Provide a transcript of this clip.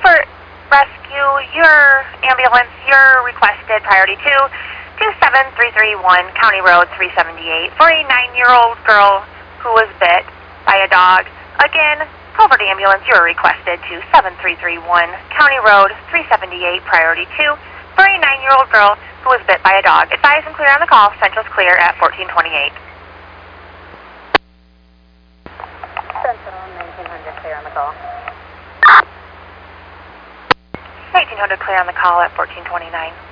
Covert Rescue, your ambulance, your requested priority 27331 County Road 378 for a 9-year-old girl who was bit by a dog. Again, Covert Ambulance, you're requested 27331 County Road 378 priority 2 for a 9-year-old girl who was bit by a dog. Advise and clear on the call. Central's clear at 1428. Central 1900 clear on the call. 1900 clear on the call at 1429.